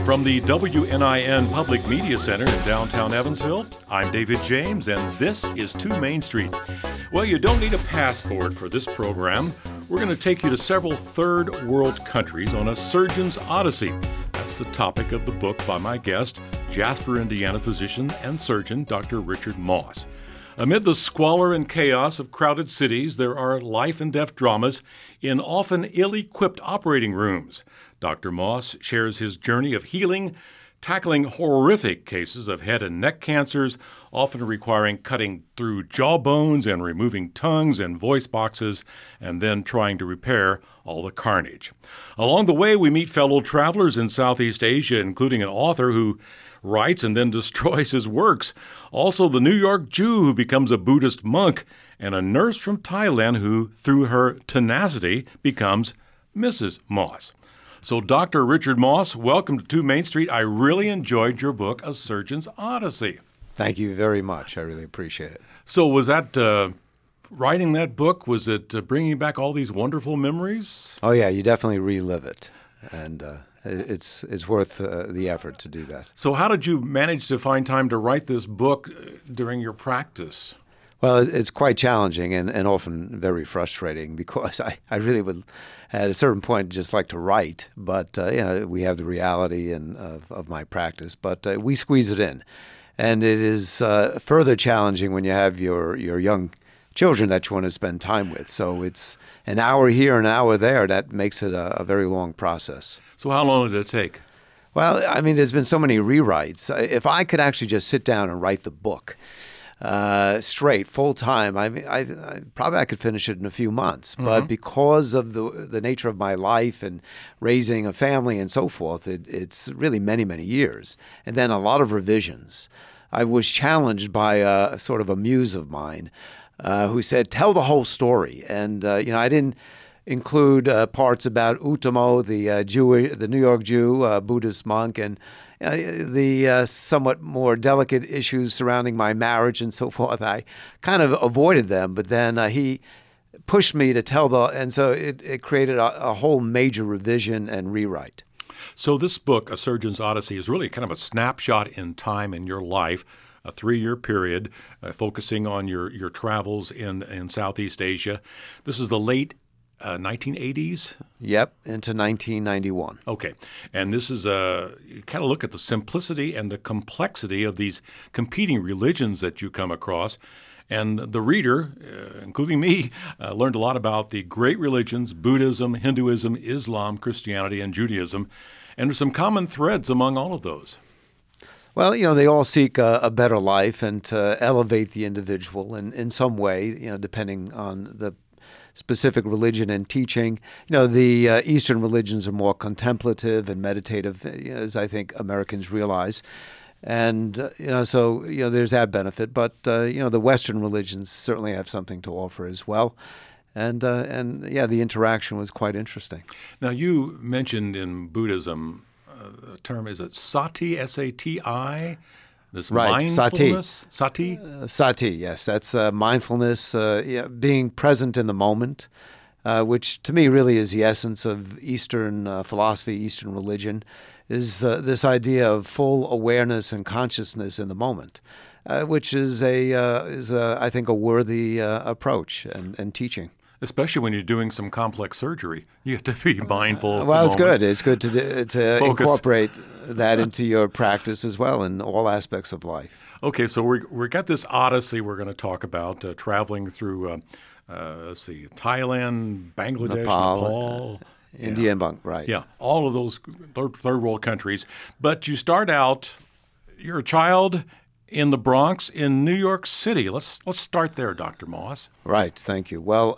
From the WNIN Public Media Center in downtown Evansville, I'm David James, and this is 2 Main Street. Well, you don't need a passport for this program. We're going to take you to several third world countries on a surgeon's odyssey. That's the topic of the book by my guest, Jasper, Indiana physician and surgeon Dr. Richard Moss. Amid the squalor and chaos of crowded cities, there are life and death dramas in often ill-equipped operating rooms. Dr. Moss shares his journey of healing, tackling horrific cases of head and neck cancers, often requiring cutting through jawbones and removing tongues and voice boxes, and then trying to repair all the carnage. Along the way, we meet fellow travelers in Southeast Asia, including an author who writes and then destroys his works. Also, the New York Jew who becomes a Buddhist monk, and a nurse from Thailand who, through her tenacity, becomes Mrs. Moss. So, Dr. Richard Moss, welcome to 2 Main Street. I really enjoyed your book, A Surgeon's Odyssey. Thank you very much. I really appreciate it. So was that, writing that book, was it bringing back all these wonderful memories? Oh, yeah, you definitely relive it. And it's worth the effort to do that. So how did you manage to find time to write this book during your practice? Well, it's quite challenging and often very frustrating because I really would, at a certain point, just like to write. But, we have the reality of my practice. But we squeeze it in. And it is further challenging when you have your young children that you want to spend time with. So it's an hour here, an hour there. That makes it a very long process. So how long did it take? Well, I mean, there's been so many rewrites. If I could actually just sit down and write the book straight, full time, I mean, I probably I could finish it in a few months. Mm-hmm. But because of the nature of my life and raising a family and so forth, it's really many, many years. And then a lot of revisions. I was challenged by sort of a muse of mine who said, tell the whole story. And, I didn't include parts about Utamo, the New York Jew, Buddhist monk, and the somewhat more delicate issues surrounding my marriage and so forth. I kind of avoided them, but then he pushed me to tell and so it created a whole major revision and rewrite. So this book, A Surgeon's Odyssey, is really kind of a snapshot in time in your life, a 3-year period, focusing on your travels in Southeast Asia. This is the late 1980s? Yep, into 1991. Okay. And this is you kind of look at the simplicity and the complexity of these competing religions that you come across. And the reader, including me, learned a lot about the great religions, Buddhism, Hinduism, Islam, Christianity, and Judaism. And there's some common threads among all of those. Well, they all seek a better life and to elevate the individual in some way, depending on the specific religion and teaching. The Eastern religions are more contemplative and meditative, as I think Americans realize. And, so there's that benefit. But, the Western religions certainly have something to offer as well. And the interaction was quite interesting. Now, you mentioned in Buddhism, the term, is it sati, S-A-T-I? This right, mindfulness? Sati? Sati, yes. That's mindfulness, being present in the moment, which to me really is the essence of Eastern philosophy, Eastern religion, is this idea of full awareness and consciousness in the moment, which is I think, a worthy approach and teaching. Especially when you're doing some complex surgery, you have to be mindful. Well, it's good. It's good to incorporate that into your practice as well in all aspects of life. Okay, so we got this odyssey we're going to talk about, traveling through, Thailand, Bangladesh, Nepal. India and Bangladesh, right. Yeah, all of those third world countries. But you start out, you're a child in the Bronx in New York City. Let's start there, Dr. Moss. Right. Thank you. Well,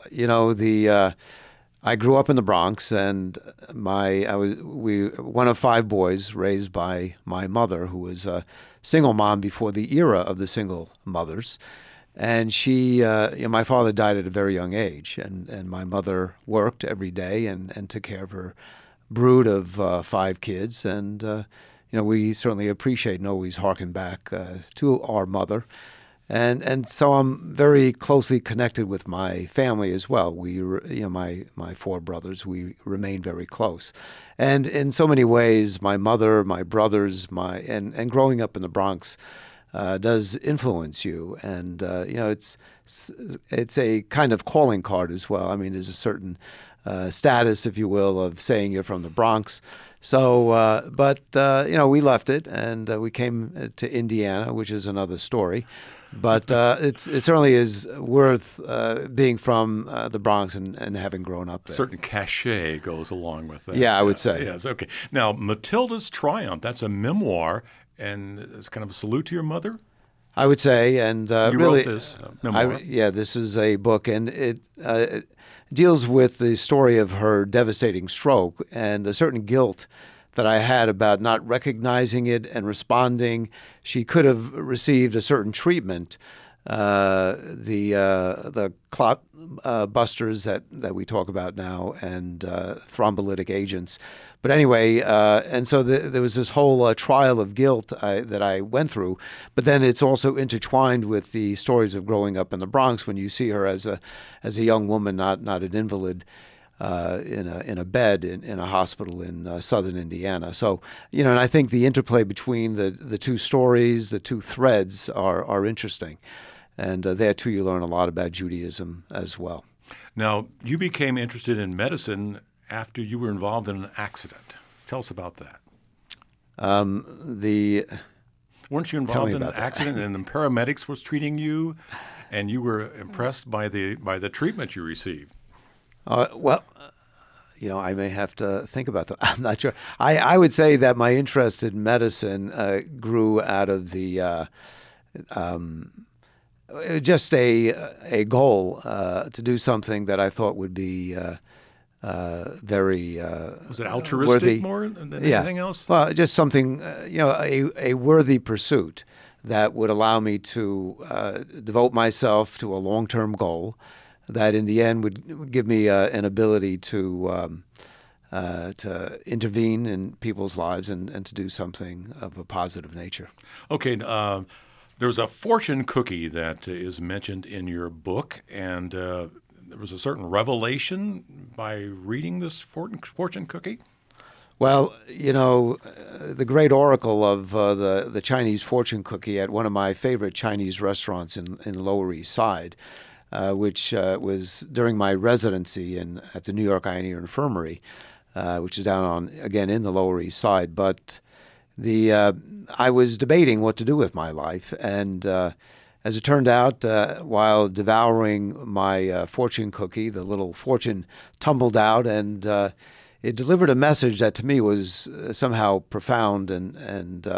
I grew up in the Bronx, and we one of 5 boys raised by my mother, who was a single mom before the era of the single mothers. And she, my father died at a very young age, and my mother worked every day and took care of her brood of 5 kids. And we certainly appreciate and always harken back to our mother. And so I'm very closely connected with my family as well. My four brothers, we remain very close. And in so many ways, my mother, my brothers, and growing up in the Bronx does influence you. And, it's a kind of calling card as well. I mean, there's a certain status, if you will, of saying you're from the Bronx. So, we left it and we came to Indiana, which is another story. But it certainly is worth being from the Bronx and having grown up there. Certain cachet goes along with that. Yeah, I would say. Yes, okay. Now, Matilda's Triumph, that's a memoir, and it's kind of a salute to your mother? I would say, and you really, wrote this memoir. This is a book, and it deals with the story of her devastating stroke and a certain guilt that I had about not recognizing it and responding. She could have received a certain treatment, the clot busters that we talk about now, and thrombolytic agents. But anyway, and so there was this whole trial of guilt that I went through. But then it's also intertwined with the stories of growing up in the Bronx when you see her as a young woman, not an invalid. In a bed in a hospital in southern Indiana. So, and I think the interplay between the two stories, the two threads are interesting. And there, too, you learn a lot about Judaism as well. Now, you became interested in medicine after you were involved in an accident. Tell us about that. Weren't you involved in an accident and the paramedics was treating you, and you were impressed by the treatment you received? I may have to think about that. I'm not sure. I would say that my interest in medicine grew out of the just a goal to do something that I thought would be very was it altruistic worthy. More than anything else? Well, just something a worthy pursuit that would allow me to devote myself to a long-term goal that in the end would give me an ability to intervene in people's lives and to do something of a positive nature. Okay, there's a fortune cookie that is mentioned in your book, and there was a certain revelation by reading this fortune cookie? Well, the great oracle of the Chinese fortune cookie at one of my favorite Chinese restaurants in Lower East Side, which was during my residency at the New York Ioneer Infirmary, which is down in the Lower East Side. But I was debating what to do with my life, and as it turned out, while devouring my fortune cookie, the little fortune tumbled out, and it delivered a message that to me was somehow profound and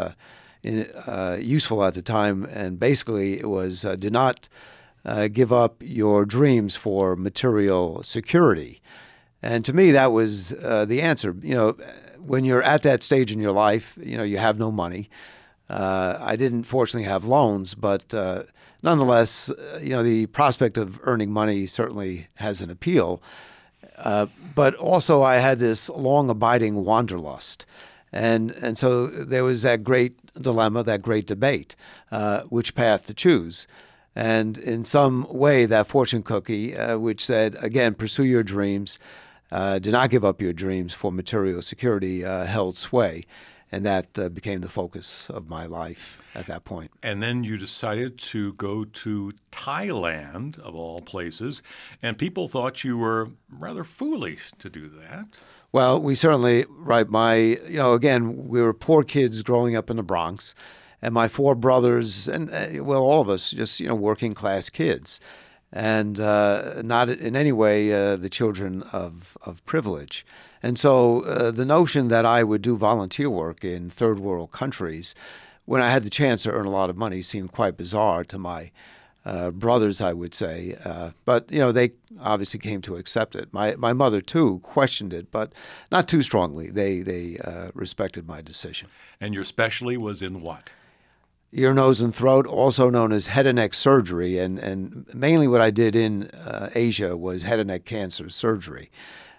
useful at the time. And basically, it was do not give up your dreams for material security. And to me, that was the answer. When you're at that stage in your life, you have no money. I didn't fortunately have loans, but nonetheless, the prospect of earning money certainly has an appeal. But also I had this long abiding wanderlust. And so there was that great dilemma, that great debate, which path to choose. And in some way, that fortune cookie, which said, again, pursue your dreams, do not give up your dreams for material security, held sway. And that became the focus of my life at that point. And then you decided to go to Thailand, of all places, and people thought you were rather foolish to do that. Well, we certainly, right, again, we were poor kids growing up in the Bronx, and my four brothers, and all of us, just, working class kids, and not in any way the children of privilege. And so the notion that I would do volunteer work in third world countries when I had the chance to earn a lot of money seemed quite bizarre to my brothers, I would say. But, they obviously came to accept it. My mother, too, questioned it, but not too strongly. They respected my decision. And your specialty was in what? Ear, nose, and throat, also known as head and neck surgery. And mainly what I did in Asia was head and neck cancer surgery.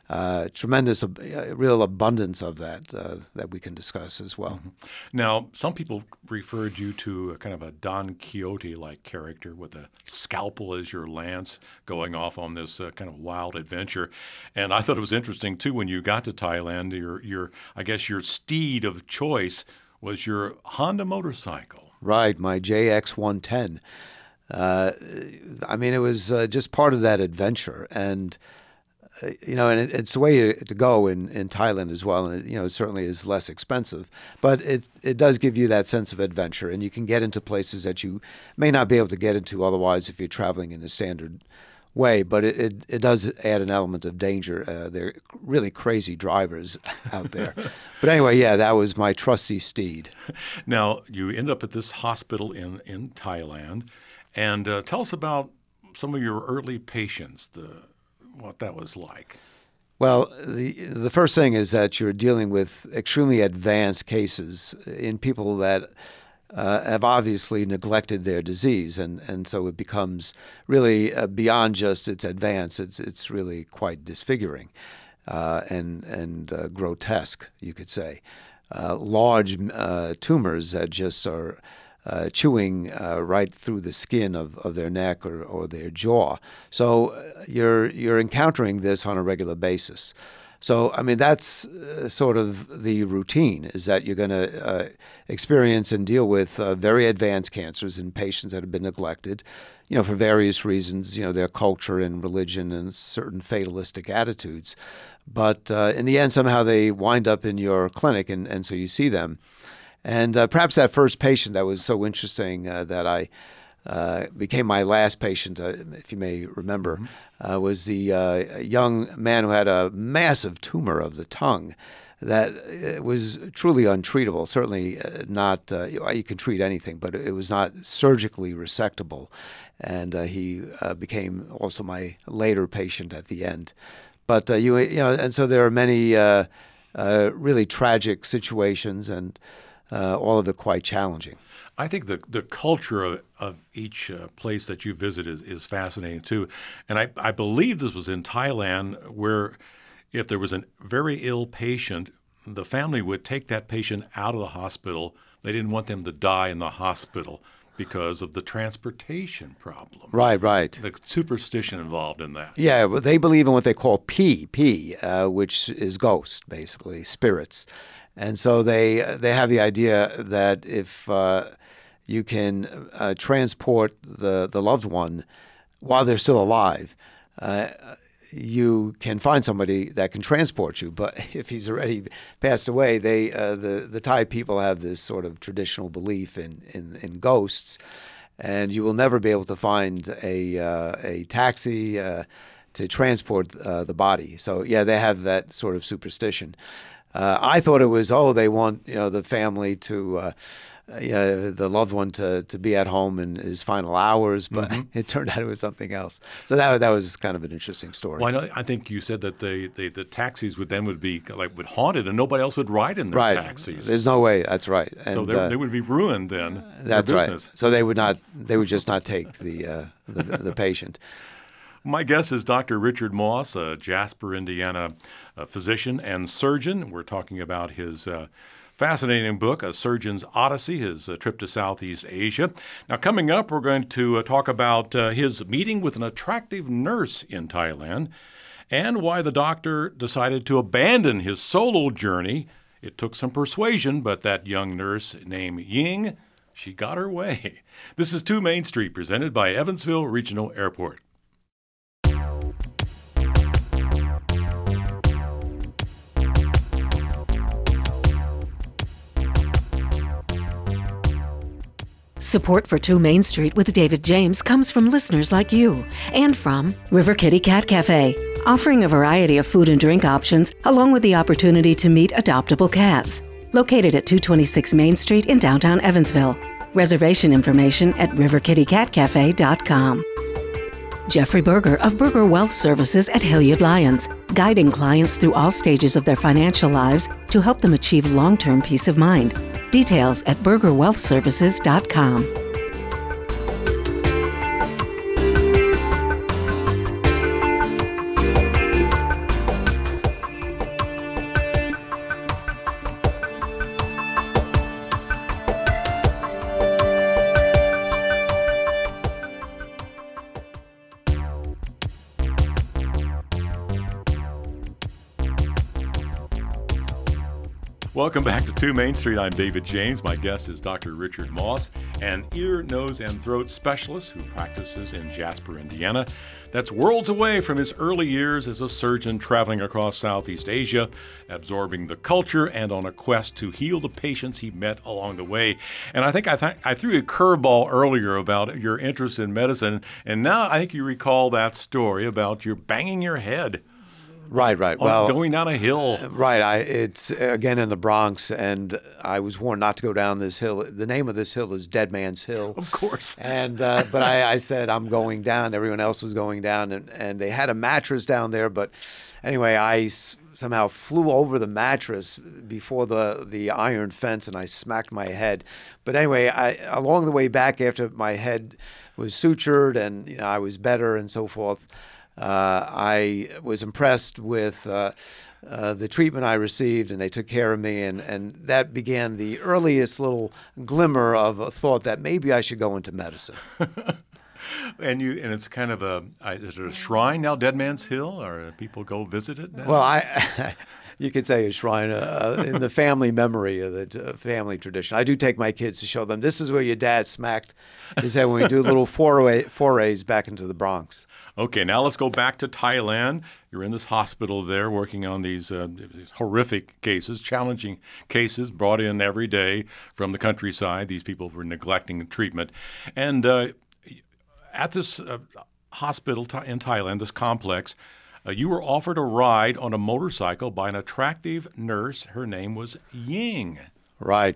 tremendous, real abundance of that that we can discuss as well. Now, some people referred you to a kind of a Don Quixote-like character with a scalpel as your lance going off on this kind of wild adventure. And I thought it was interesting, too, when you got to Thailand, I guess your steed of choice was your Honda motorcycle. Right, my JX110. I mean, it was just part of that adventure. And and it's the way to go in Thailand as well. And, it certainly is less expensive. But it does give you that sense of adventure. And you can get into places that you may not be able to get into otherwise if you're traveling in a standard way. But it does add an element of danger. They're really crazy drivers out there. But anyway, yeah, that was my trusty steed. Now, you end up at this hospital in Thailand. And tell us about some of your early patients, what that was like. Well, the first thing is that you're dealing with extremely advanced cases in people that have obviously neglected their disease, and so it becomes really beyond just its advance. It's really quite disfiguring and grotesque, you could say. Large tumors that just are chewing right through the skin of their neck or their jaw. So you're encountering this on a regular basis. So, I mean, that's sort of the routine, is that you're going to experience and deal with very advanced cancers in patients that have been neglected, for various reasons, their culture and religion and certain fatalistic attitudes. But in the end, somehow they wind up in your clinic, and so you see them. And perhaps that first patient that was so interesting that I became my last patient, if you may remember, was the young man who had a massive tumor of the tongue that was truly untreatable. Certainly not, you can treat anything, but it was not surgically resectable. And he became also my later patient at the end. But, and so there are many really tragic situations, and all of it quite challenging. I think the culture of each place that you visit is fascinating, too. And I believe this was in Thailand, where if there was a very ill patient, the family would take that patient out of the hospital. They didn't want them to die in the hospital because of the transportation problem. Right. The superstition involved in that. Yeah, well, they believe in what they call P, which is ghost, basically, spirits. And so they have the idea that if you can transport the loved one while they're still alive, you can find somebody that can transport you. But if he's already passed away, the Thai people have this sort of traditional belief in ghosts, and you will never be able to find a taxi to transport the body. So yeah, they have that sort of superstition. I thought it was, they want the family to, the loved one to be at home in his final hours, but it turned out it was something else. So that was kind of an interesting story. Well, I think you said that the taxis would be would haunted, and nobody else would ride in their taxis. There's no way. That's right. And, so they would be ruined then. That's right. So they would just not take the patient. My guest is Dr. Richard Moss, a Jasper, Indiana physician and surgeon. We're talking about his fascinating book, A Surgeon's Odyssey, his trip to Southeast Asia. Now, coming up, we're going to talk about his meeting with an attractive nurse in Thailand and why the doctor decided to abandon his solo journey. It took some persuasion, but that young nurse named Ying, she got her way. This is 2 Main Street, presented by Evansville Regional Airport. Support for 2 Main Street with David James comes from listeners like you and from River Kitty Cat Cafe, offering a variety of food and drink options along with the opportunity to meet adoptable cats. Located at 226 Main Street in downtown Evansville. Reservation information at riverkittycatcafe.com. Jeffrey Berger of Berger Wealth Services at Hilliard Lyons, guiding clients through all stages of their financial lives to help them achieve long-term peace of mind. Details at bergerwealthservices.com. Welcome back to 2 Main Street. I'm David James. My guest is Dr. Richard Moss, an ear, nose, and throat specialist who practices in Jasper, Indiana. That's worlds away from his early years as a surgeon traveling across Southeast Asia, absorbing the culture and on a quest to heal the patients he met along the way. And I think I threw you a curveball earlier about your interest in medicine, and now I think you recall that story about you banging your head. Right. Well, going down a hill. Right. It's again in the Bronx, and I was warned not to go down this hill. The name of this hill is Dead Man's Hill. Of course. And but I said I'm going down. Everyone else was going down, and they had a mattress down there. But anyway, I somehow flew over the mattress before the iron fence, and I smacked my head. But anyway, along the way back, after my head was sutured and I was better and so forth, I was impressed with the treatment I received, and they took care of me, and that began the earliest little glimmer of a thought that maybe I should go into medicine. And it's kind of is it a shrine now, Dead Man's Hill, or people go visit it now? Well, you could say a shrine in the family memory of the family tradition. I do take my kids to show them this is where your dad smacked his head when we do little forays back into the Bronx. Okay, now let's go back to Thailand. You're in this hospital there working on these horrific cases, challenging cases brought in every day from the countryside. These people were neglecting treatment. And at this hospital in Thailand, this complex, you were offered a ride on a motorcycle by an attractive nurse. Her name was Ying. Right.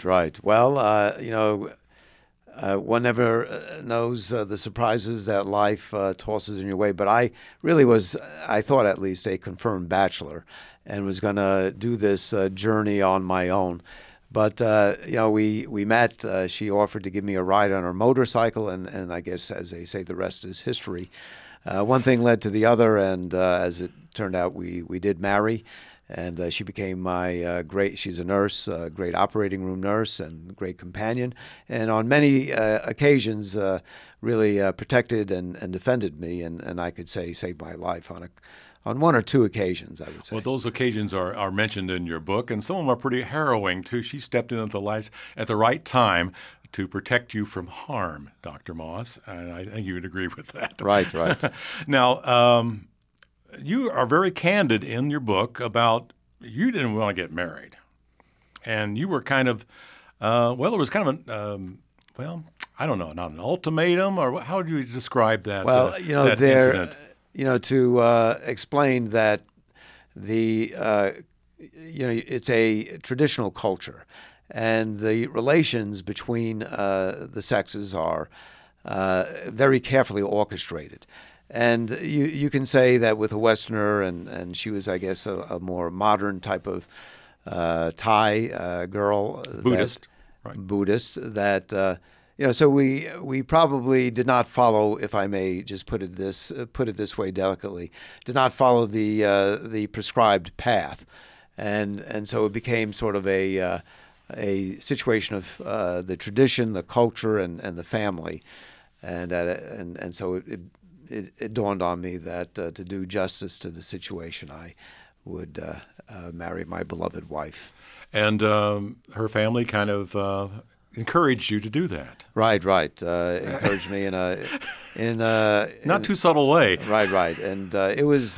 Well, one never knows the surprises that life tosses in your way. But I really was, I thought at least, a confirmed bachelor and was going to do this journey on my own. But, we met. She offered to give me a ride on her motorcycle, and I guess, as they say, the rest is history. One thing led to the other, and as it turned out, we did marry. And she became my she's a nurse, a great operating room nurse and great companion. And on many occasions, really protected and defended me. And I could say saved my life on one or two occasions, I would say. Well, those occasions are mentioned in your book, and some of them are pretty harrowing, too. She stepped in at the right time to protect you from harm, Dr. Moss. And I think you would agree with that. Right. Now, you are very candid in your book about you didn't want to get married. And you were kind of, it was kind of I don't know, not an ultimatum, or how would you describe that? Well, that incident? To explain that it's a traditional culture, and the relations between the sexes are very carefully orchestrated. And you can say that with a Westerner, and she was, I guess, a more modern type of Thai girl. Buddhist. So we probably did not follow, if I may just put it this way delicately, did not follow the prescribed path. And so it became sort of a situation of the tradition, the culture, and the family. And so it dawned on me that to do justice to the situation, I would marry my beloved wife. And her family kind of encouraged you to do that. Right. Encouraged me in a not too subtle way. Right. And it was.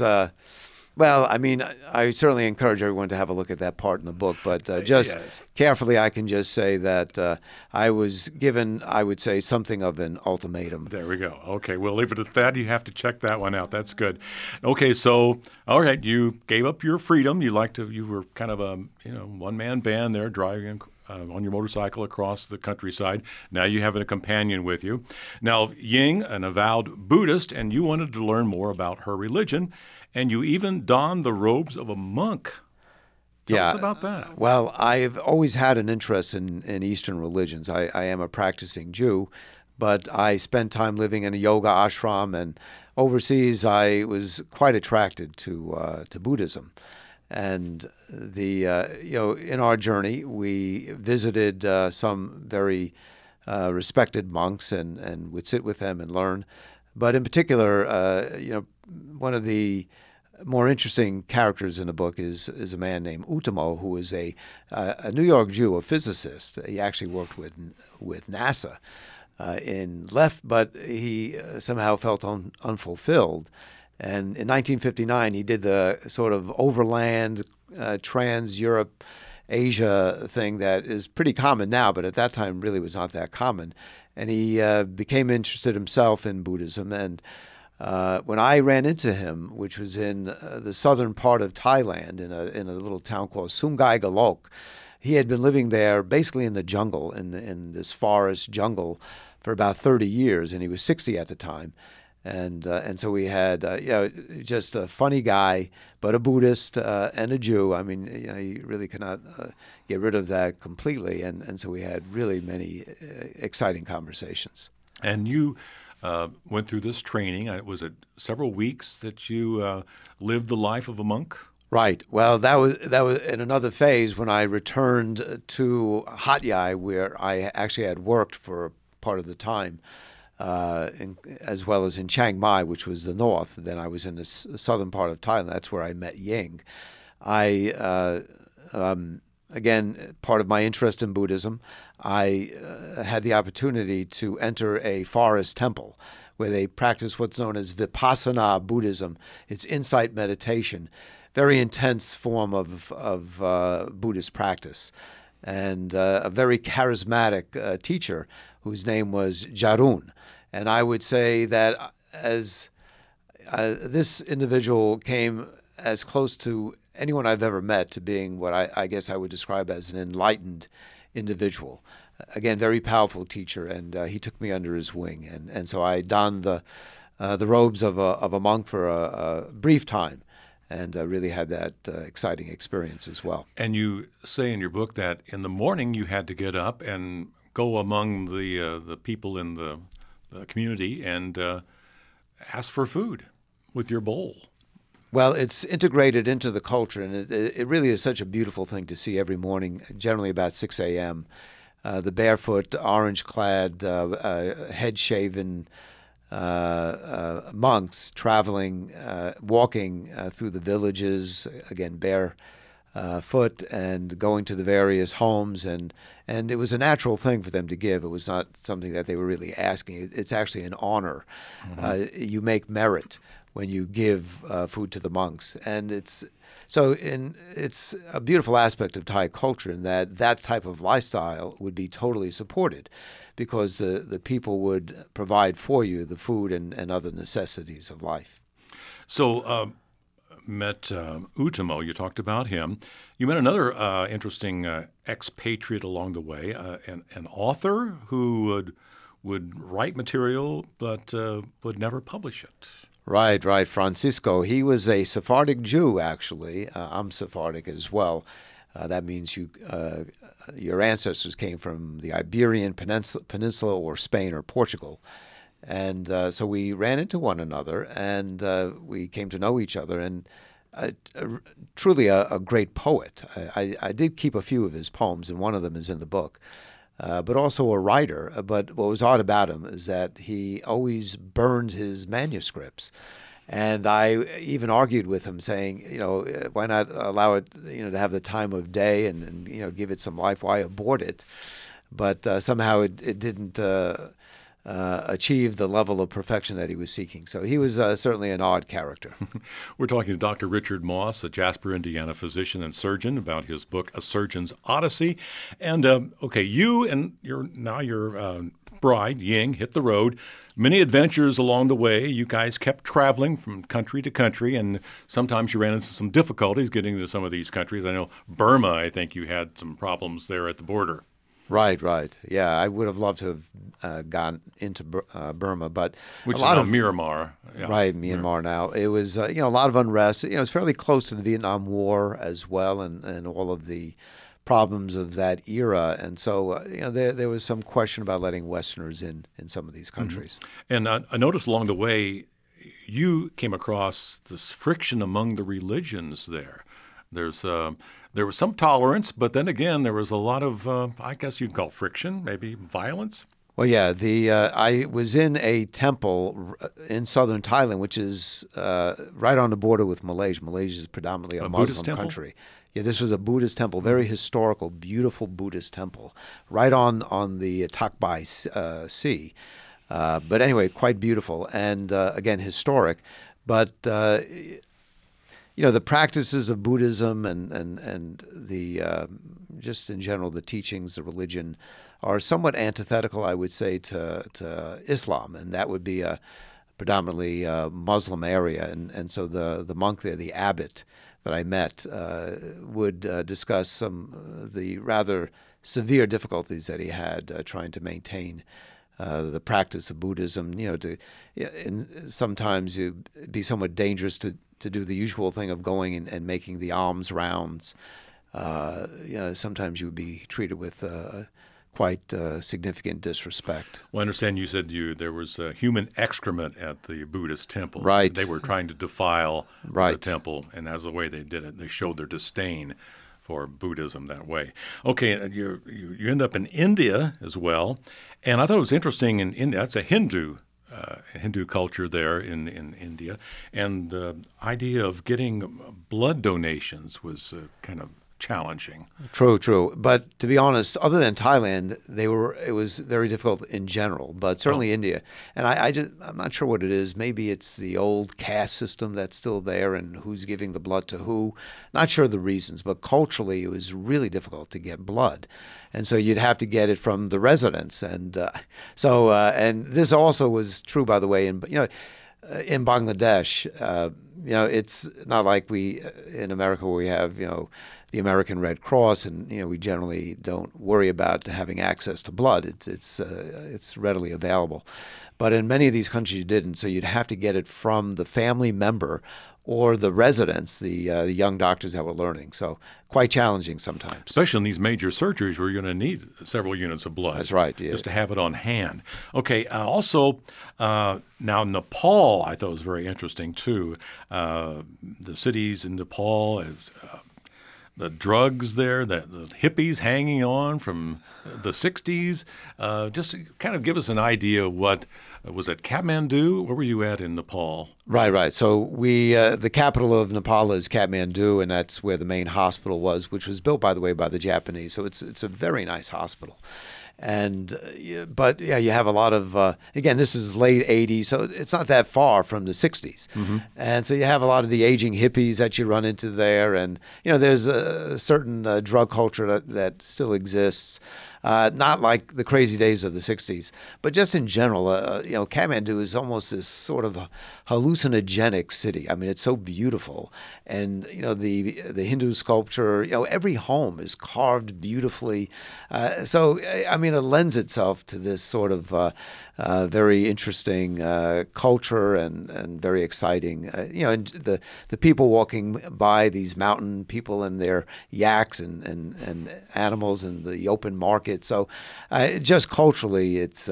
I certainly encourage everyone to have a look at that part in the book, but yes. Carefully, I can just say that I was given, I would say, something of an ultimatum. There we go. Okay, we'll leave it at that. You have to check that one out. That's good. Okay, so, all right, you gave up your freedom. You were kind of a one-man band there driving on your motorcycle across the countryside. Now you have a companion with you. Now, Ying, an avowed Buddhist, and you wanted to learn more about her religion, and you even donned the robes of a monk. Tell us about that. Well, I've always had an interest in Eastern religions. I am a practicing Jew, but I spent time living in a yoga ashram, and overseas I was quite attracted to Buddhism. And in our journey, we visited some very respected monks and would sit with them and learn. But in particular, one of the more interesting characters in the book is a man named Utamo, who is a New York Jew, a physicist. He actually worked with NASA but he somehow felt unfulfilled. And in 1959, he did the sort of overland trans-Europe, Asia thing that is pretty common now, but at that time really was not that common. And he became interested himself in Buddhism. And when I ran into him, which was in the southern part of Thailand, in a little town called Sungai Galok, he had been living there basically in the jungle, in this forest jungle, for about 30 years, and he was 60 at the time. And so we had, just a funny guy, but a Buddhist and a Jew. I mean, you really cannot get rid of that completely. And so we had really many exciting conversations. And you went through this training. Was it several weeks that you lived the life of a monk? Right. Well, that was in another phase when I returned to Hat Yai, where I actually had worked for part of the time. As well as in Chiang Mai, which was the north. Then I was in the southern part of Thailand. That's where I met Ying. Again, part of my interest in Buddhism, I had the opportunity to enter a forest temple where they practice what's known as Vipassana Buddhism. It's insight meditation, very intense form of Buddhist practice. And a very charismatic teacher whose name was Jarun. And I would say that as this individual came as close to anyone I've ever met to being what I guess I would describe as an enlightened individual. Again, very powerful teacher, and he took me under his wing. And so I donned the robes of a monk for a brief time, and really had that exciting experience as well. And you say in your book that in the morning you had to get up and go among the people in the community and ask for food with your bowl. Well, it's integrated into the culture, and it really is such a beautiful thing to see every morning, generally about 6 a.m. The barefoot, orange-clad, head-shaven monks traveling, walking through the villages, again, barefoot, and going to the various homes, and it was a natural thing for them to give. It was not something that they were really asking. It's actually an honor. Mm-hmm. You make merit when you give food to the monks, and it's a beautiful aspect of Thai culture in that type of lifestyle would be totally supported, because the people would provide for you the food and other necessities of life. So. Met Utamo, you talked about him. You met another interesting expatriate along the way, an author who would write material but would never publish it. Right, Francisco. He was a Sephardic Jew, actually. I'm Sephardic as well. That means your ancestors came from the Iberian Peninsula or Spain or Portugal. And so we ran into one another, and we came to know each other. And truly a great poet. I did keep a few of his poems, and one of them is in the book. But also a writer. But what was odd about him is that he always burned his manuscripts. And I even argued with him, saying, why not allow it, to have the time of day and give it some life? Why abort it? But somehow it didn't achieve the level of perfection that he was seeking. So he was certainly an odd character. We're talking to Dr. Richard Moss, a Jasper, Indiana physician and surgeon, about his book, A Surgeon's Odyssey. And, you and your bride, Ying, hit the road. Many adventures along the way. You guys kept traveling from country to country, and sometimes you ran into some difficulties getting to some of these countries. I know Burma, I think you had some problems there at the border. Right. Yeah, I would have loved to have gone into Burma, but which is now Myanmar. Yeah. Right, Myanmar now. It was a lot of unrest. It's fairly close to the Vietnam War as well, and all of the problems of that era. And so there was some question about letting Westerners in some of these countries. Mm-hmm. And I noticed along the way you came across this friction among the religions there. There was some tolerance, but then again, there was a lot of, I guess you'd call friction, maybe violence. Well, yeah, I was in a temple in southern Thailand, which is right on the border with Malaysia. Malaysia is predominantly a Muslim country. Yeah, this was a Buddhist temple, very historical, beautiful Buddhist temple, right on the Tak Bai Sea. But anyway, quite beautiful and again historic. But the practices of Buddhism and the just in general the teachings, the religion, are somewhat antithetical, I would say, to Islam, and that would be a predominantly Muslim area. And so the monk there, the abbot that I met, would discuss some of the rather severe difficulties that he had trying to maintain the practice of Buddhism. Sometimes it'd be somewhat dangerous to do the usual thing of going and making the alms rounds. Sometimes you would be treated with quite significant disrespect. Well, I understand you said there was human excrement at the Buddhist temple. Right. They were trying to defile the temple, and as the way they did it, they showed their disdain for Buddhism that way. Okay, you end up in India as well, and I thought it was interesting in India. That's a Hindu culture there in India, and the idea of getting blood donations was kind of challenging. True. But to be honest, other than Thailand, it was very difficult in general, but certainly India. And I'm not sure what it is. Maybe it's the old caste system that's still there and who's giving the blood to who. Not sure the reasons, but culturally it was really difficult to get blood. And so you'd have to get it from the residents. And and this also was true, by the way, in Bangladesh. It's not like we in America where we have, the American Red Cross, and we generally don't worry about having access to blood. It's readily available, but in many of these countries you didn't. So you'd have to get it from the family member or the residents, the young doctors that were learning. So quite challenging sometimes, especially in these major surgeries where you're going to need several units of blood. That's right. Yeah. Just to have it on hand. Okay. Also, now Nepal, I thought was very interesting too. The cities in Nepal. The drugs there, the hippies hanging on from the 60s. Just kind of give us an idea of what, was it Kathmandu? Where were you at in Nepal? Right. So the capital of Nepal is Kathmandu, and that's where the main hospital was, which was built, by the way, by the Japanese. So it's a very nice hospital. But you have a lot of, again, this is late 80s, so it's not that far from the 60s. Mm-hmm. And so you have a lot of the aging hippies that you run into there. And, there's a certain drug culture that still exists. Not like the crazy days of the 60s, but just in general, Kathmandu is almost this sort of hallucinogenic city. I mean, it's so beautiful. And, the Hindu sculpture, every home is carved beautifully. It lends itself to this sort of very interesting culture and very exciting. And the people walking by, these mountain people and their yaks and animals and the open market. So just culturally, it's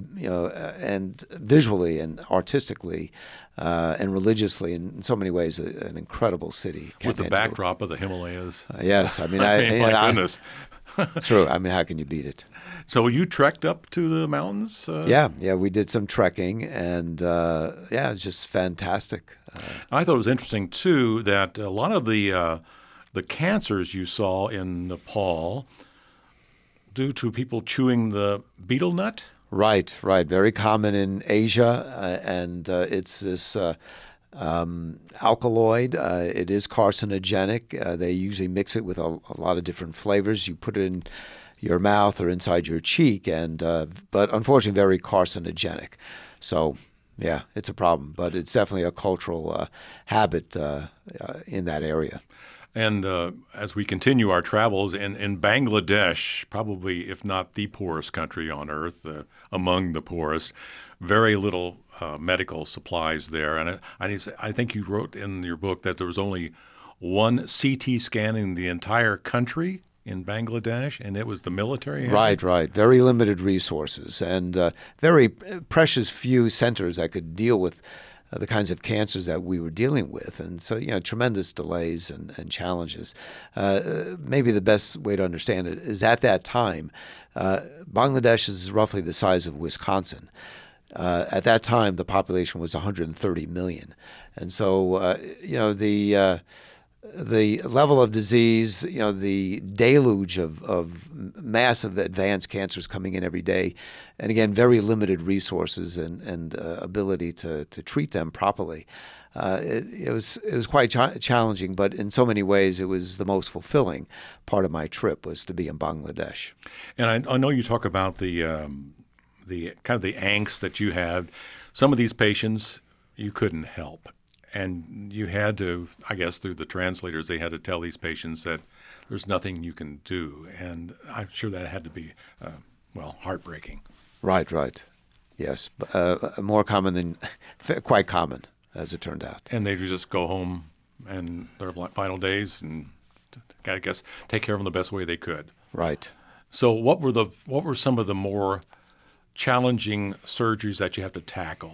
and visually and artistically and religiously, in so many ways, an incredible city. With the backdrop of the Himalayas. Yes, my goodness. True. I mean, how can you beat it? So you trekked up to the mountains? Yeah, we did some trekking, and it's just fantastic. I thought it was interesting too that a lot of the cancers you saw in Nepal due to people chewing the betel nut? Right. Very common in Asia, and it's this alkaloid. It is carcinogenic. They usually mix it with a lot of different flavors. You put it in your mouth or inside your cheek, but unfortunately very carcinogenic. So, yeah, it's a problem, but it's definitely a cultural habit in that area. And as we continue our travels in Bangladesh, probably if not the poorest country on earth, among the poorest, very little medical supplies there. And I think you wrote in your book that there was only one CT scan in the entire country in Bangladesh, and it was the military? Right. Very limited resources and very precious few centers that could deal with the kinds of cancers that we were dealing with. And so, tremendous delays and challenges. Maybe the best way to understand it is at that time, Bangladesh is roughly the size of Wisconsin. At that time, the population was 130 million. And so, the level of disease, the deluge of massive advanced cancers coming in every day, and again, very limited resources and ability to treat them properly. It was quite challenging, but in so many ways, it was the most fulfilling part of my trip was to be in Bangladesh. And I know you talk about the kind of the angst that you had. Some of these patients you couldn't help. And you had to, I guess, through the translators, they had to tell these patients that there's nothing you can do. And I'm sure that had to be, heartbreaking. Right. Yes. More common than, quite common, as it turned out. And they would just go home and their final days and, I guess, take care of them the best way they could. Right. So what were some of the more challenging surgeries that you have to tackle?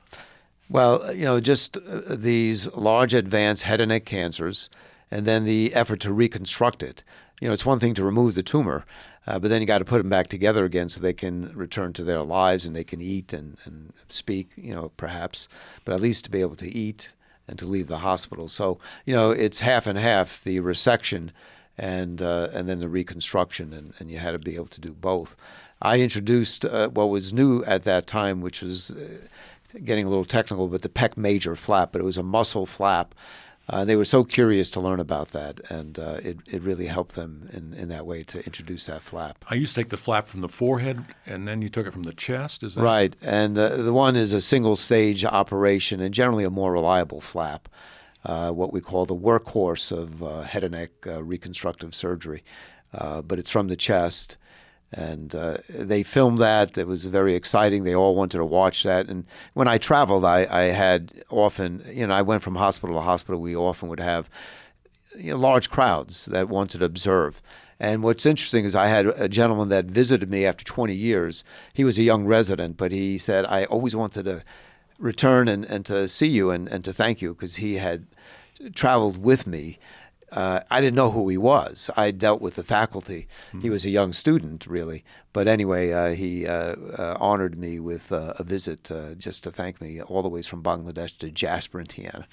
Well, just these large advanced head and neck cancers, and then the effort to reconstruct it. It's one thing to remove the tumor, but then you got to put them back together again so they can return to their lives and they can eat and speak, perhaps, but at least to be able to eat and to leave the hospital. So, it's half and half, the resection and then the reconstruction, and you had to be able to do both. I introduced what was new at that time, which was getting a little technical, but the pec major flap, but it was a muscle flap. They were so curious to learn about that, and it really helped them in that way to introduce that flap. I used to take the flap from the forehead, and then you took it from the chest, is that? Right, and the one is a single-stage operation and generally a more reliable flap, what we call the workhorse of head and neck reconstructive surgery, but it's from the chest. And they filmed that. It was very exciting. They all wanted to watch that. And when I traveled, I had often, I went from hospital to hospital. We often would have large crowds that wanted to observe. And what's interesting is I had a gentleman that visited me after 20 years. He was a young resident, but he said, I always wanted to return and to see you and to thank you because he had traveled with me. I didn't know who he was. I dealt with the faculty. Mm-hmm. He was a young student, really. But anyway, he honored me with a visit just to thank me all the way from Bangladesh to Jasper, Indiana.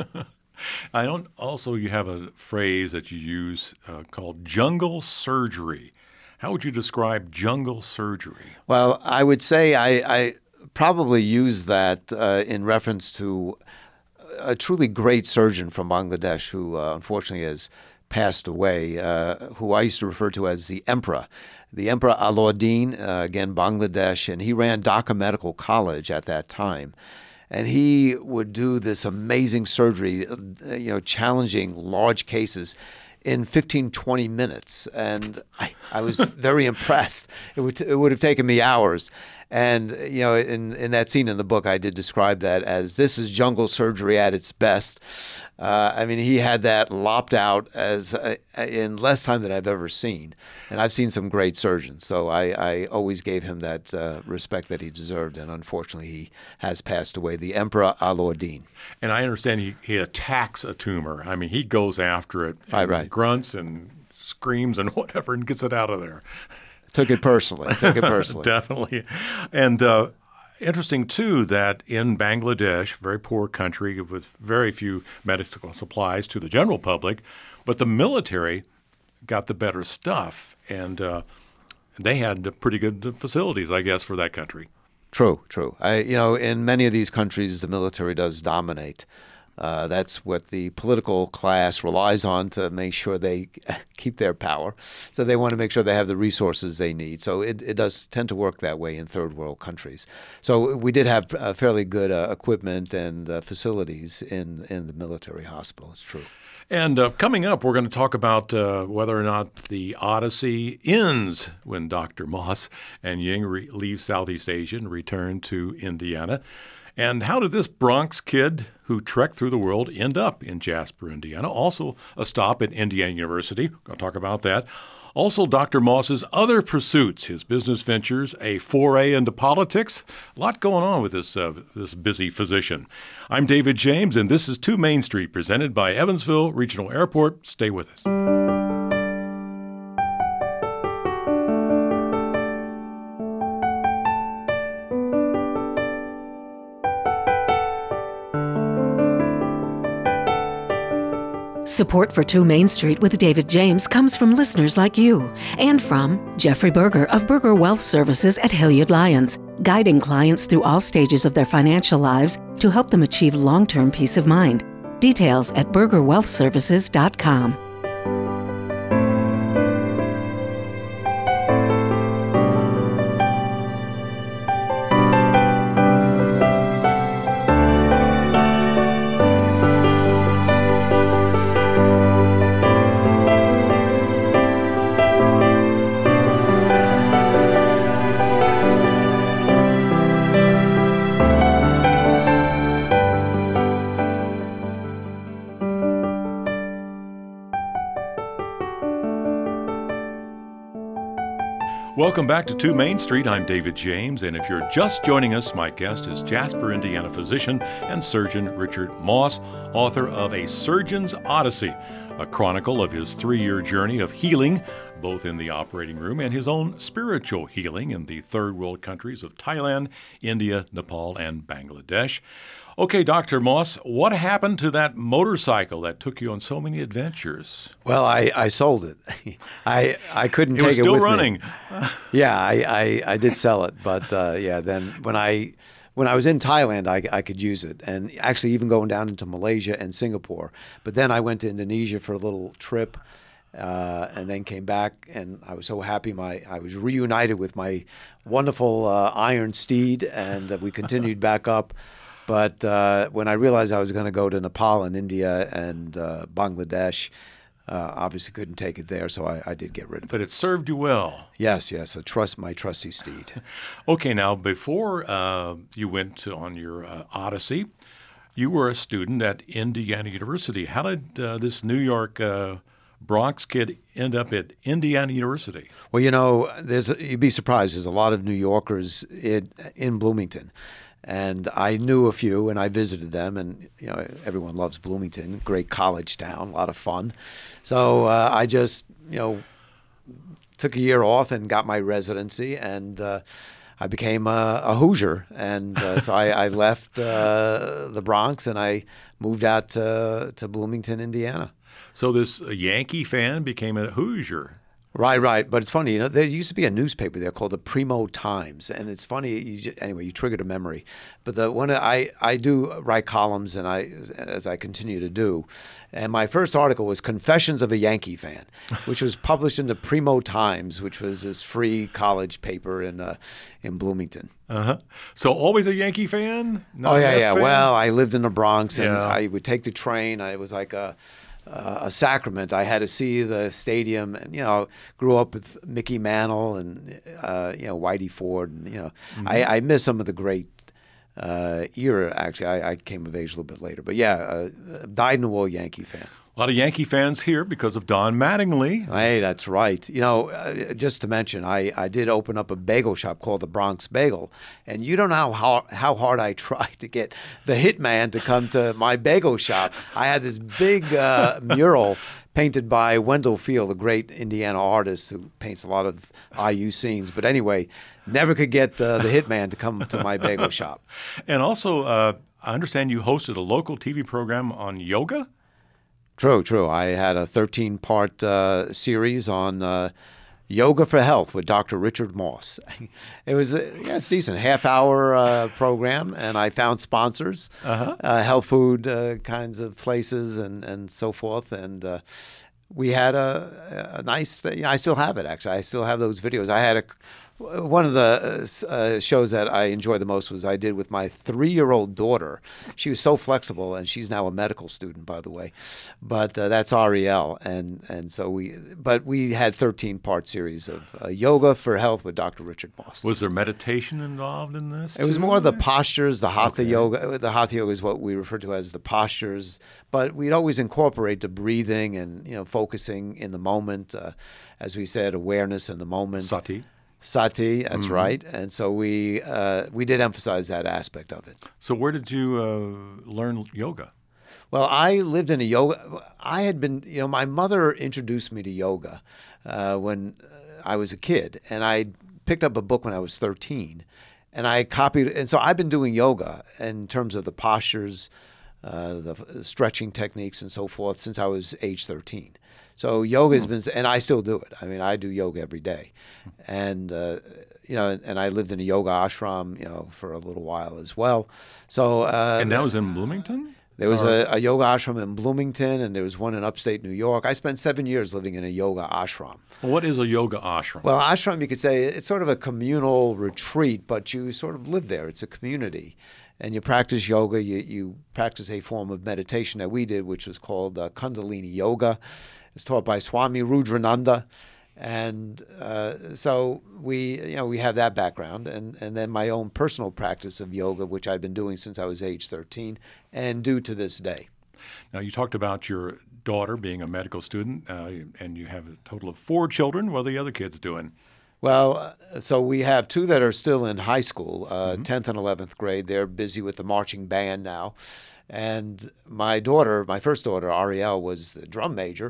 You have a phrase that you use called jungle surgery. How would you describe jungle surgery? Well, I would say I probably use that in reference to a truly great surgeon from Bangladesh who unfortunately has passed away, who I used to refer to as the Emperor Alauddin, again, Bangladesh, and he ran Dhaka Medical College at that time. And he would do this amazing surgery, challenging large cases in 15, 20 minutes. And I was very impressed. It would have taken me hours. And, in that scene in the book, I did describe that as this is jungle surgery at its best. He had that lopped out as in less time than I've ever seen. And I've seen some great surgeons. So I always gave him that respect that he deserved. And unfortunately, he has passed away, the Emperor Alauddin. And I understand he attacks a tumor. He goes after it and right. grunts and screams and whatever and gets it out of there. Took it personally. Definitely. And interesting, too, that in Bangladesh, very poor country with very few medical supplies to the general public, but the military got the better stuff. And they had pretty good facilities, I guess, for that country. True. In many of these countries, the military does dominate. That's what the political class relies on to make sure they keep their power. So they want to make sure they have the resources they need. So it does tend to work that way in third world countries. So we did have fairly good equipment and facilities in the military hospital. It's true. And coming up, we're going to talk about whether or not the Odyssey ends when Dr. Moss and Ying leave Southeast Asia and return to Indiana. And how did this Bronx kid who trekked through the world end up in Jasper, Indiana? Also a stop at Indiana University. We're going to talk about that. Also, Dr. Moss's other pursuits, his business ventures, a foray into politics. A lot going on with this busy physician. I'm David James, and this is 2 Main Street, presented by Evansville Regional Airport. Stay with us. Support for 2 Main Street with David James comes from listeners like you and from Jeffrey Berger of Berger Wealth Services at Hilliard Lyons, guiding clients through all stages of their financial lives to help them achieve long-term peace of mind. Details at bergerwealthservices.com. Welcome back to 2 Main Street. I'm David James, and if you're just joining us, my guest is Jasper, Indiana physician and surgeon Richard Moss, author of A Surgeon's Odyssey, a chronicle of his 3-year journey of healing, both in the operating room and his own spiritual healing in the third world countries of Thailand, India, Nepal, and Bangladesh. Okay, Dr. Moss, what happened to that motorcycle that took you on so many adventures? Well, I sold it. I couldn't It take was it still with running. me. Yeah, I did sell it, but then when I was in Thailand, I could use it, and actually even going down into Malaysia and Singapore. But then I went to Indonesia for a little trip, and then came back, and I was so happy. I was reunited with my wonderful iron steed, and we continued back up. But when I realized I was going to go to Nepal and India and Bangladesh, obviously couldn't take it there, so I did get rid of it. But it served you well. Yes, my trusty steed. Okay, now before you went on your Odyssey, you were a student at Indiana University. How did this New York Bronx kid end up at Indiana University? Well, you'd be surprised. There's a lot of New Yorkers in Bloomington. And I knew a few, and I visited them, and everyone loves Bloomington, great college town, a lot of fun. So I just took a year off and got my residency, and I became a Hoosier, and so I left the Bronx and I moved out to Bloomington, Indiana. So this Yankee fan became a Hoosier. Right. But it's funny, there used to be a newspaper there called the Primo Times, and it's funny. You triggered a memory. But I do write columns, and as I continue to do, and my first article was "Confessions of a Yankee Fan," which was published in the Primo Times, which was this free college paper in Bloomington. So always a Yankee fan? Not a Mets fan? Well, I lived in the Bronx, and Yeah. I would take the train. It was like a sacrament. I had to see the stadium, and grew up with Mickey Mantle and Whitey Ford, and I miss some of the great era. Actually, I came of age a little bit later, but dyed-in-the-wool Yankee fan. A lot of Yankee fans here because of Don Mattingly. Hey, that's right. Just to mention, I did open up a bagel shop called the Bronx Bagel, and you don't know how hard I tried to get the hitman to come to my bagel shop. I had this big mural painted by Wendell Field, a great Indiana artist who paints a lot of IU scenes. But anyway, never could get the hitman to come to my bagel shop. And also, I understand you hosted a local TV program on yoga? True. I had a 13-part series on Yoga for Health with Dr. Richard Moss. It was it's decent, half-hour program, and I found sponsors, health food kinds of places, and so forth. And we had a nice thing. I still have it, actually. I still have those videos. I had One of the shows that I enjoyed the most was I did with my 3-year-old daughter. She was so flexible, and she's now a medical student, by the way. But that's Ariel, and so we had 13-part series of Yoga for Health with Dr. Richard Moss. Was there meditation involved in this? It was more the postures, the Hatha Yoga. The Hatha Yoga is what we refer to as the postures, but we'd always incorporate the breathing and focusing in the moment. As we said, awareness in the moment. Sati, that's right. And so we did emphasize that aspect of it. So where did you learn yoga? Well, I lived in a yoga. I had been, my mother introduced me to yoga when I was a kid, and I picked up a book when I was 13, and I copied it. And so I've been doing yoga in terms of the postures, the stretching techniques, and so forth since I was age 13. So yoga has been, and I still do it. I mean, I do yoga every day, and and I lived in a yoga ashram, for a little while as well. So and that was in Bloomington. There was a yoga ashram in Bloomington, and there was one in upstate New York. I spent 7 years living in a yoga ashram. What is a yoga ashram? Well, ashram, you could say, it's sort of a communal retreat, but you sort of live there. It's a community. And you practice yoga. You practice a form of meditation that we did, which was called Kundalini Yoga. It's taught by Swami Rudrananda. And so we have that background, and then my own personal practice of yoga, which I've been doing since I was age 13 and do to this day. Now, you talked about your daughter being a medical student, and you have a total of 4 children. What are the other kids doing? Well, so we have 2 that are still in high school, 10th and 11th grade. They're busy with the marching band now. And my first daughter, Ariel, was the drum major.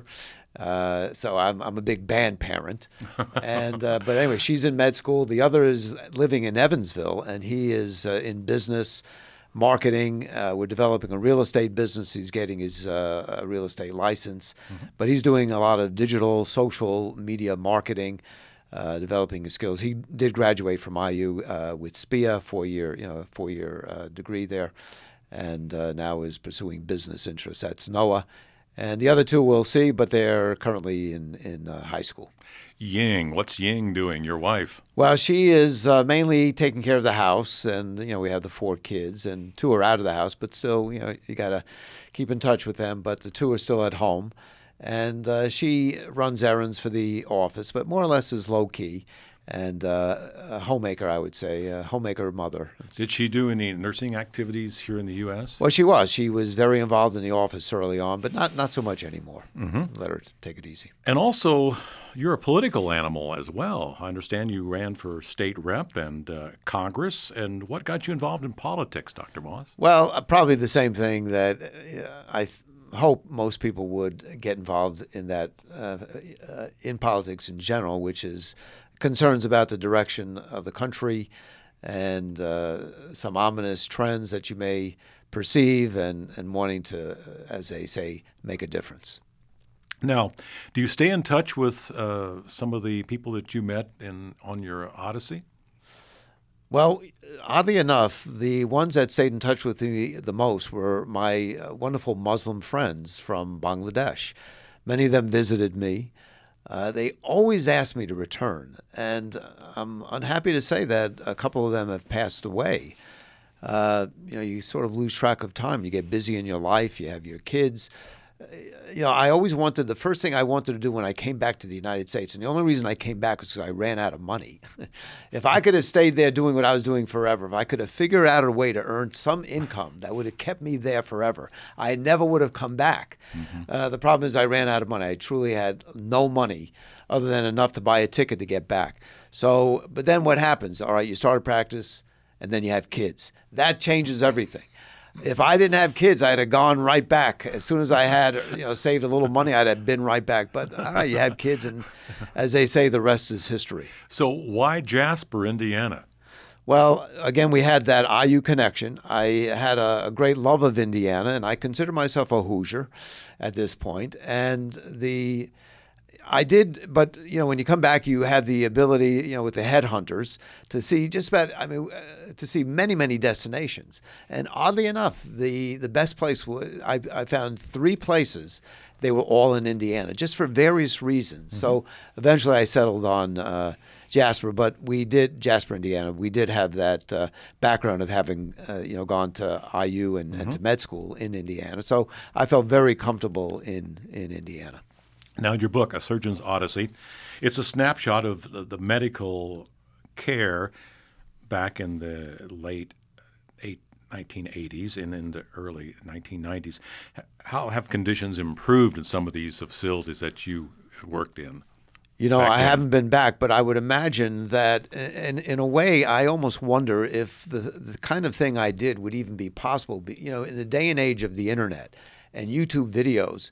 So I'm a big band parent, and but anyway, she's in med school. The other is living in Evansville, and he is in business marketing. We're developing a real estate business. He's getting his real estate license, but he's doing a lot of digital, social media marketing, developing his skills. He did graduate from IU with SPIA, 4-year degree there, and now is pursuing business interests at SNOA. And the other 2 we'll see, but they're currently in high school. Ying, what's Ying doing, your wife? Well, she is mainly taking care of the house, and we have the 4 kids, and 2 are out of the house, but still, you got to keep in touch with them. But the 2 are still at home, and she runs errands for the office, but more or less is low key. And a homemaker, I would say, a homemaker mother. Did she do any nursing activities here in the U.S.? Well, she was. She was very involved in the office early on, but not so much anymore. Let her take it easy. And also, you're a political animal as well. I understand you ran for state rep and Congress. And what got you involved in politics, Dr. Moss? Well, probably the same thing that I hope most people would get involved in that in politics in general, which is concerns about the direction of the country and some ominous trends that you may perceive and wanting to, as they say, make a difference. Now, do you stay in touch with some of the people that you met on your Odyssey? Well, oddly enough, the ones that stayed in touch with me the most were my wonderful Muslim friends from Bangladesh. Many of them visited me. They always ask me to return, and I'm unhappy to say that a couple of them have passed away. You sort of lose track of time. You get busy in your life. You have your kids. I always the first thing I wanted to do when I came back to the United States, and the only reason I came back was because I ran out of money. If I could have stayed there doing what I was doing forever, if I could have figured out a way to earn some income that would have kept me there forever, I never would have come back. The problem is I ran out of money. I truly had no money other than enough to buy a ticket to get back. So, but then what happens? All right, you start a practice, and then you have kids. That changes everything. If I didn't have kids, I'd have gone right back. As soon as I had, saved a little money, I'd have been right back. But all right, you have kids, and as they say, the rest is history. So why Jasper, Indiana? Well, again, we had that IU connection. I had a great love of Indiana, and I consider myself a Hoosier at this point. And I did, but when you come back, you have the ability, with the headhunters to see to see many, many destinations. And oddly enough, the best place I found 3 places they were all in Indiana, just for various reasons. So eventually I settled on Jasper, but Jasper, Indiana. We did have that background of having gone to IU and to med school in Indiana. So I felt very comfortable in Indiana. Now, your book, A Surgeon's Odyssey, it's a snapshot of the medical care back in the late 1980s and in the early 1990s. How have conditions improved in some of these facilities that you worked in? I haven't been back, but I would imagine that in a way, I almost wonder if the kind of thing I did would even be possible. In the day and age of the internet and YouTube videos,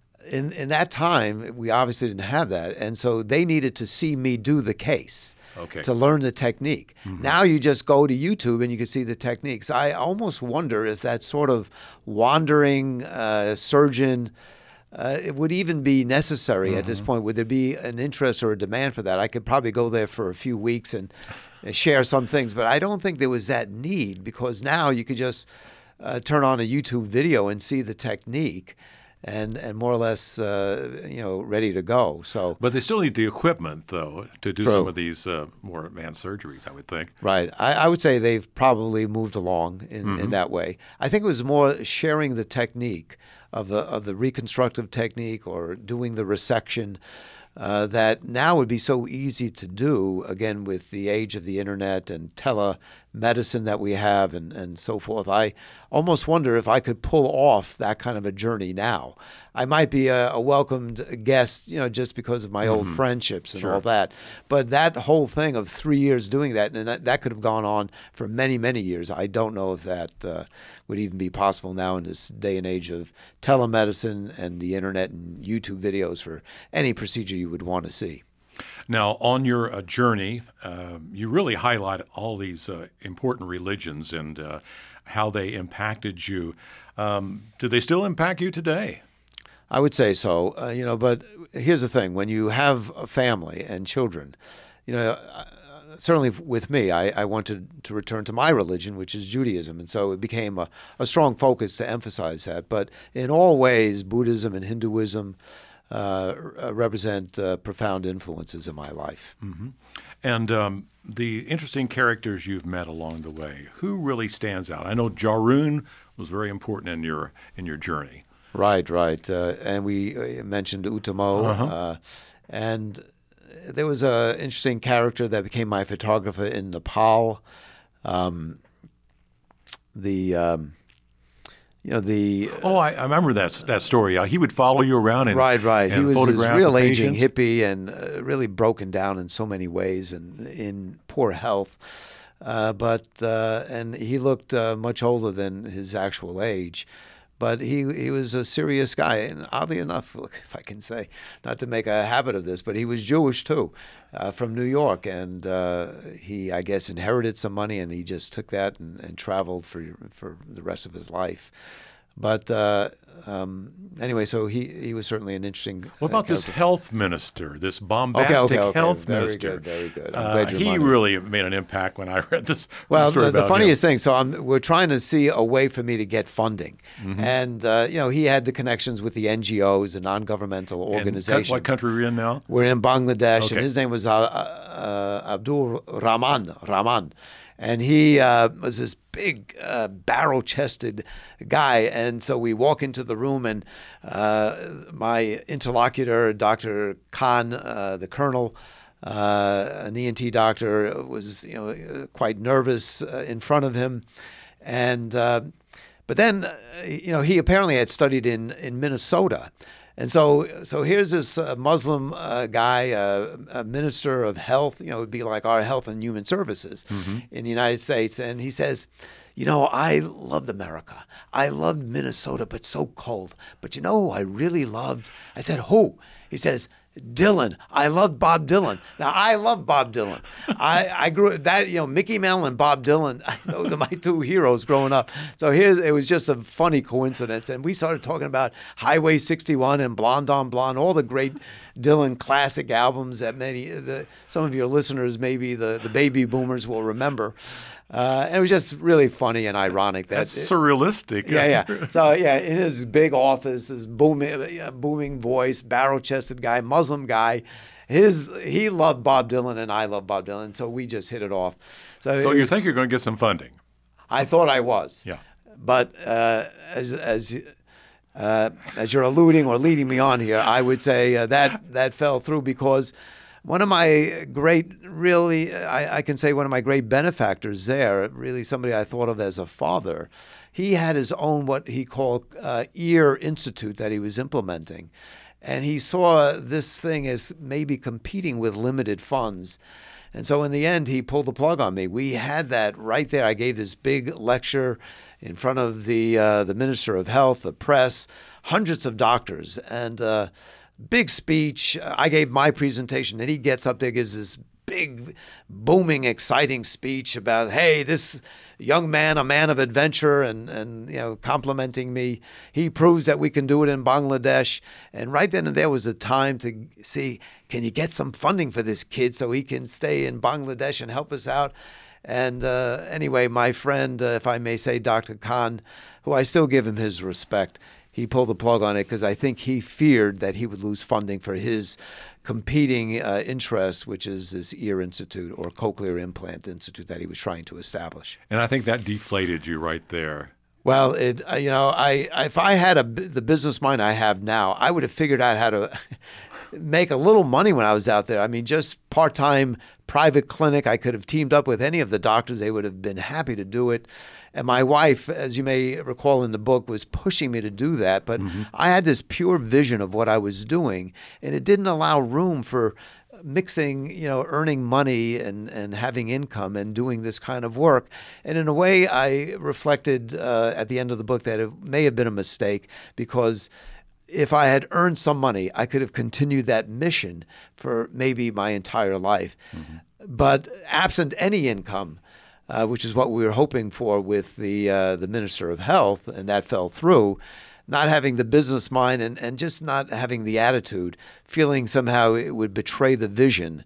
in that time, we obviously didn't have that. And so they needed to see me do the case to learn the technique. Now you just go to YouTube and you can see the techniques. I almost wonder if that sort of wandering surgeon it would even be necessary at this point. Would there be an interest or a demand for that? I could probably go there for a few weeks and share some things, but I don't think there was that need, because now you could just turn on a YouTube video and see the technique and more or less ready to go. So, but they still need the equipment, though, to do some of these more advanced surgeries, I would think. Right. I would say they've probably moved along in that way. I think it was more sharing the technique of the reconstructive technique or doing the resection that now would be so easy to do, again, with the age of the internet and telemedicine that we have and so forth. I almost wonder if I could pull off that kind of a journey now. I might be a welcomed guest, just because of my old friendships and all that. But that whole thing of 3 years doing that, and that could have gone on for many, many years. I don't know if that would even be possible now in this day and age of telemedicine and the internet and YouTube videos for any procedure you would want to see. Now, on your journey, you really highlight all these important religions and how they impacted you. Do they still impact you today? I would say so, but here's the thing. When you have a family and children, certainly with me, I wanted to return to my religion, which is Judaism, and so it became a strong focus to emphasize that. But in all ways, Buddhism and Hinduism represent profound influences in my life. And the interesting characters you've met along the way, who really stands out? I know Jarun was very important in your journey. Right. And we mentioned Utamo. And there was an interesting character that became my photographer in Nepal. I remember that story. He would follow you around and right. And he was this real aging patients. hippie and really broken down in so many ways and in poor health. And he looked much older than his actual age. But he was a serious guy, and oddly enough, look, if I can say, not to make a habit of this, but he was Jewish too, from New York, and he, I guess, inherited some money, and he just took that and traveled for the rest of his life. But anyway, so he was certainly an interesting. What about this health minister, this bombastic health minister? Very good. I'm glad you're he money. really made an impact when I read this. Well, story the about funniest him. thing. So we're trying to see a way for me to get funding, and he had the connections with the NGOs, the non-governmental organizations. What country are we in now? We're in Bangladesh, and Okay. his name was Abdul Rahman. And he was this big, barrel-chested guy. And so we walk into the room, and my interlocutor, Dr. Khan, the colonel, an ENT doctor, was quite nervous in front of him. And but then, he apparently had studied in Minnesota. And so here's this Muslim guy, a minister of health, it would be like our Health and Human Services in the United States. And he says, I loved America. I loved Minnesota, but so cold. But who I really loved? I said, who? He says, Dylan. I loved Bob Dylan. Now, I love Bob Dylan. I grew up, Mickey Mantle and Bob Dylan, those are my two heroes growing up. So it was just a funny coincidence. And we started talking about Highway 61 and Blonde on Blonde, all the great Dylan classic albums that some of your listeners, maybe the baby boomers, will remember. And it was just really funny and ironic. That's surrealistic. Yeah. So, in his big office, his booming voice, barrel-chested guy, Muslim guy, he loved Bob Dylan and I loved Bob Dylan, so we just hit it off. So you think you're going to get some funding? I thought I was. Yeah. But as you're alluding or leading me on here, I would say that fell through because one of my great, really, I can say one of my great benefactors there, really somebody I thought of as a father, he had his own what he called ear institute that he was implementing. And he saw this thing as maybe competing with limited funds. And so in the end, he pulled the plug on me. We had that right there. I gave this big lecture in front of the Minister of Health, the press, hundreds of doctors, and big speech. I gave my presentation, and he gets up there, gives this big, booming, exciting speech about, hey, this young man, a man of adventure, and complimenting me. He proves that we can do it in Bangladesh. And right then and there was a time to see, can you get some funding for this kid so he can stay in Bangladesh and help us out? And anyway, my friend, if I may say, Dr. Khan, who I still give him his respect, he pulled the plug on it because I think he feared that he would lose funding for his competing interest, which is this ear institute or cochlear implant institute that he was trying to establish. And I think that deflated you right there. Well, if I had the business mind I have now, I would have figured out how to make a little money when I was out there. I mean, just part-time private clinic. I could have teamed up with any of the doctors. They would have been happy to do it. And my wife, as you may recall in the book, was pushing me to do that. But I had this pure vision of what I was doing, and it didn't allow room for mixing, earning money and having income and doing this kind of work. And in a way, I reflected at the end of the book that it may have been a mistake because if I had earned some money, I could have continued that mission for maybe my entire life. But absent any income, which is what we were hoping for with the Minister of Health, and that fell through, not having the business mind and just not having the attitude, feeling somehow it would betray the vision.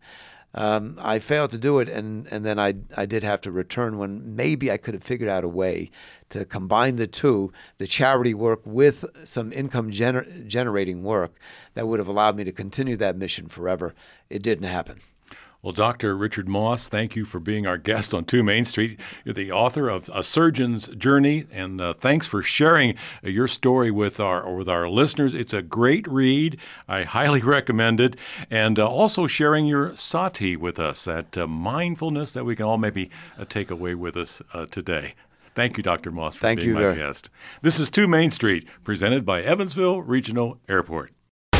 I failed to do it, and then I did have to return when maybe I could have figured out a way to combine the two, the charity work with some income generating work that would have allowed me to continue that mission forever. It didn't happen. Well, Dr. Richard Moss, thank you for being our guest on 2 Main Street. You're the author of A Surgeon's Journey, and thanks for sharing your story with our listeners. It's a great read. I highly recommend it. And also sharing your sati with us, that mindfulness that we can all maybe take away with us today. Thank you, Dr. Moss, for being my guest. This is 2 Main Street, presented by Evansville Regional Airport.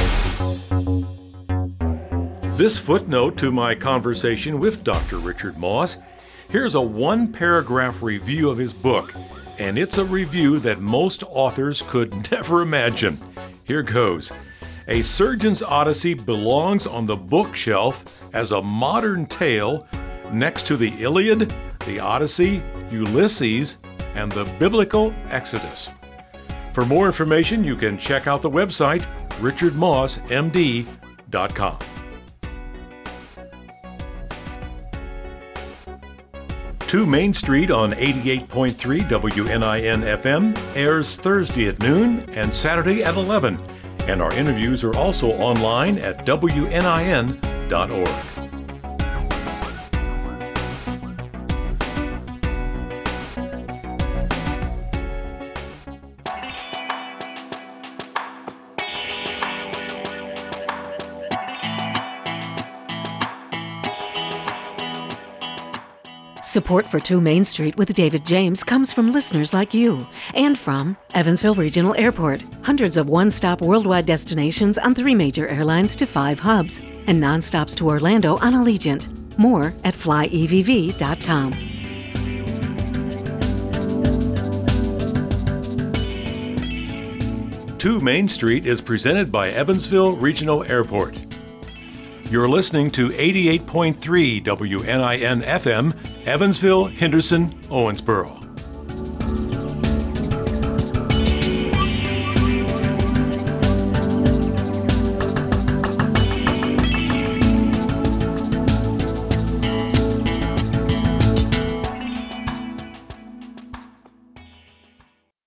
This footnote to my conversation with Dr. Richard Moss. Here's a one-paragraph review of his book, and it's a review that most authors could never imagine. Here goes. A Surgeon's Odyssey belongs on the bookshelf as a modern tale next to the Iliad, the Odyssey, Ulysses, and the biblical Exodus. For more information, you can check out the website richardmossmd.com. 2 Main Street on 88.3 WNIN FM airs Thursday at noon and Saturday at 11. And our interviews are also online at WNIN.org. Support for 2 Main Street with David James comes from listeners like you and from Evansville Regional Airport. Hundreds of one-stop worldwide destinations on 3 major airlines to 5 hubs and non-stops to Orlando on Allegiant. More at flyevv.com. 2 Main Street is presented by Evansville Regional Airport. You're listening to 88.3 WNIN FM, Evansville, Henderson, Owensboro.